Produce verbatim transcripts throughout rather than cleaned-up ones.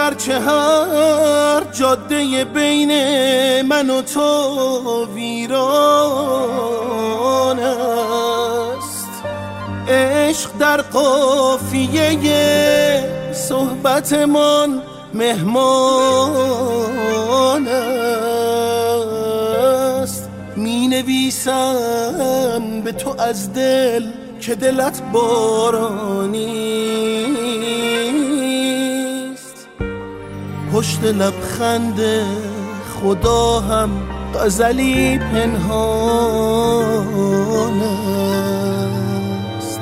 گرچه هر جاده بین من و تو ویران است، عشق در قافیه صحبتمان مهمان است. می نویسم به تو از دل که دلت بارانیست، پشت لبخند خدا هم غزلی پنهان است.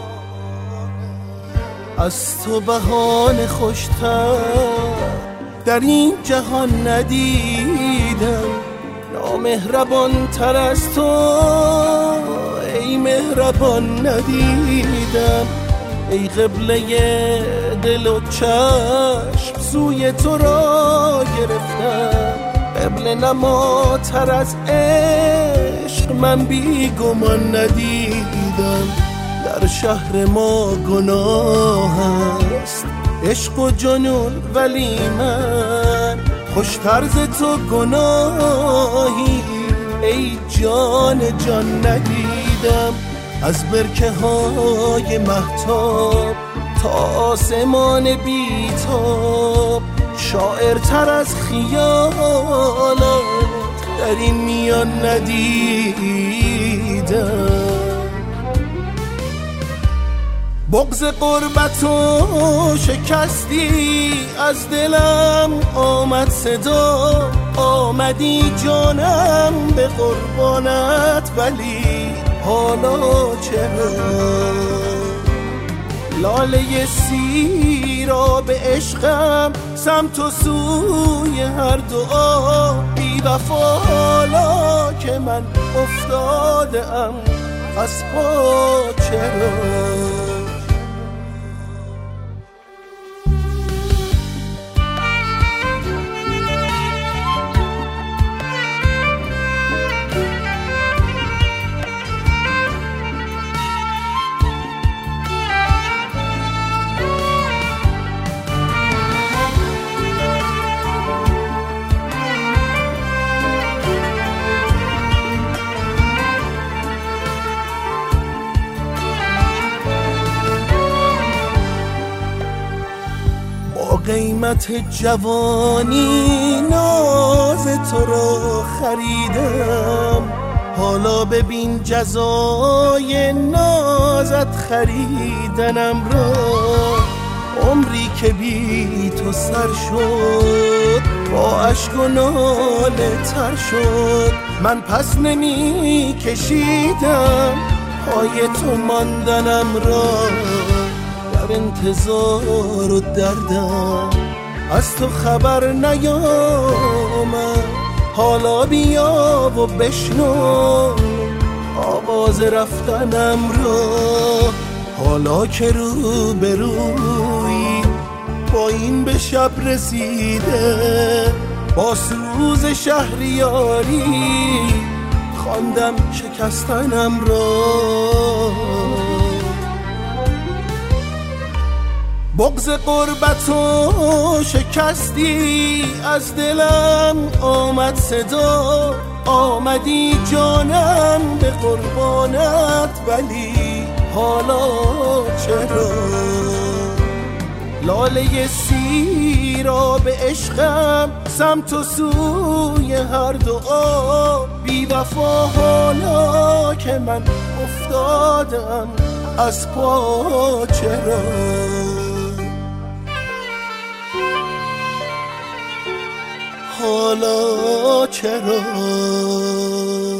از تو بهانه خوشتر در این جهان ندیدم، نامهربان تر از تو ای مهربان ندیدم. ای قبله دل و چشم سوی تو را گرفتم، قبله نماتر از عشق من بی گمان ندیدم. در شهر ما گناه است عشق و جنون، ولی من خوشتر ز تو گناهی ای جان جان ندیدم. از برکه های مهتاب تا آسمان بیتاب، شاعرتر از خیالات در این میان ندیدم. بغض غربت و شکستی از دلم آمد صدا، آمدی جانم به قربانت، ولی حالا چرا لاله سیراب عشقم سمت و سوی هر دعا بی وفا، حالا که من افتاده ام از پا چرا. قیمت جوانی ناز تو را خریدم، حالا ببین جزای نازت خریدنم را. عمری که بی تو سر شد با اشک و ناله تر شد، من پس نمی کشیدم پای تو ماندنم را. انتظار و دردم از تو خبر نیامد، حالا بیا و بشنو آواز رفتنم را. حالا که رو به روی با این به شب رسیده، با سوز شهریاری خواندم شکستنم را. بغض غربت و شکستی از دلم آمد صدا، آمدی جانم به قربانت، ولی حالا چرا لاله سیراب عشقم سمت و سوی هر دعا بی وفا، حالا که من افتادم از پا چرا. حالا چرا